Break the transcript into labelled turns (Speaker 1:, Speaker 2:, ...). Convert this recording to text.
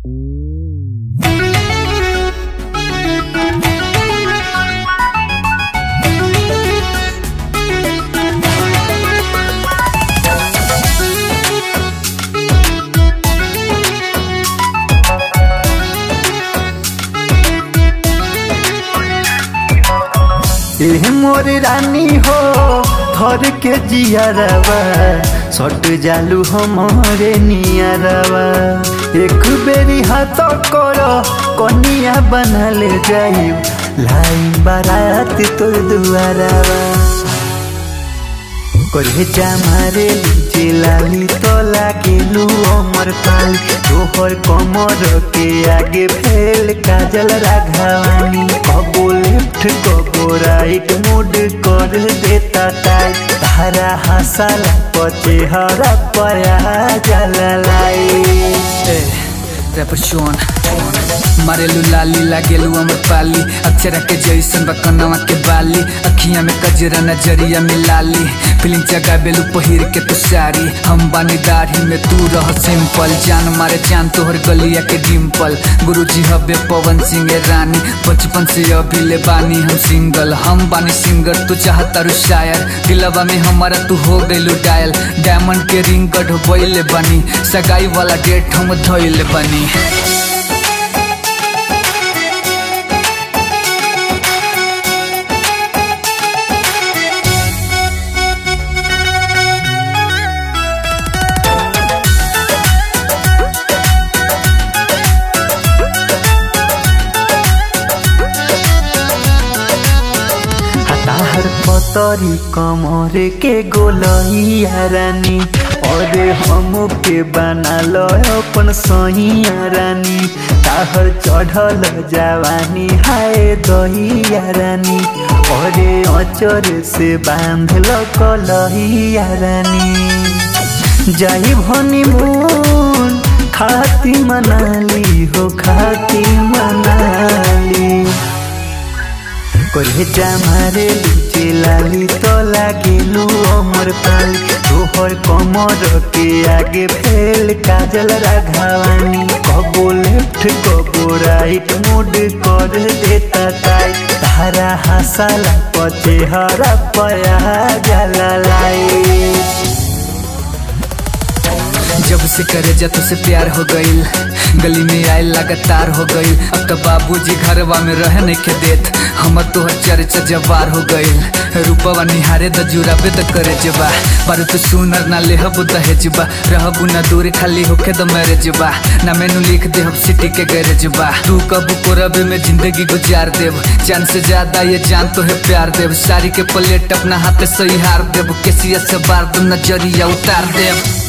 Speaker 1: मोर रानी हो थर के जियरवा सट जालू हमरे नियरवा एक बेरी हाथ करो कनिया बना ले जाई लाई बारात तोर दुआरवा करे मारे लीजे लाली तो लागेलू अमर पाली तोहर कमर के आगे फेल काजल राघवानी कबो लेफ्ट कबो राइट मूड कर देता टाइट तारा हंसला पचे हरा पया जला लाई
Speaker 2: मारेलू लाली लागेलू अमर पाली अक्षरा के जैसन बकनवा के बाली अखियां में कजरा नजरिया में लाली फिल्म जगा बेलू पहिर के तू सारी हम बानी दाढ़ी में तू रह सिंपल जान मारे जान तोहर गलिया के डिम्पल गुरुजी हबे पवन सिंह रानी बचपन से अभी ले बानी हम सिंगल हम बानी सिंगर तू चाहता रू शायर दिलवा में हमारा तू हो गइलू डायल डायमंड के रिंग गढ़ बनी सगाई वाला डेट हम धोइले बनी
Speaker 1: पतरी कमर के गोलैया रानी और हम के बना लो अपन सैया रानी ताहर चढ़ल जवानी हाय दहिया रानी और अचर से बांध लो कलहिया रानी जाई हनीमून खाती मनाली हो खाती मनाली करे मारे लीजे लाली तो लागेलू अमर पाली तोहर कमर के आगे फेल काजल राघवानी कबो लेफ्ट कबो राइट मूड कर देता टाइट तारा हंसला पचे हरा पया जला लाई
Speaker 2: जब से करे जा तुझसे प्यार हो गईल गली में आए लगातार हो गईल अब तो बाबूजी घरवा में रह नहीं के देत हमर तोहर चर्चा जवार हो गईल रूपवा निहारे द जुराबे द करे जबा पर तू सुनर ना लेहबू दहेजबा रहबू ना दूर खाली होके द मैरेजबा ना मेनू लिख दे हम सिटी के गैरेजबा तू कबू कोरबे में जिंदगी गुजार देव जान से ज्यादा ये जान तो है प्यार देव सारी के प्लेट अपना हाथ से ही हार देव केसिया से बार तुम नजरिया उतार देव।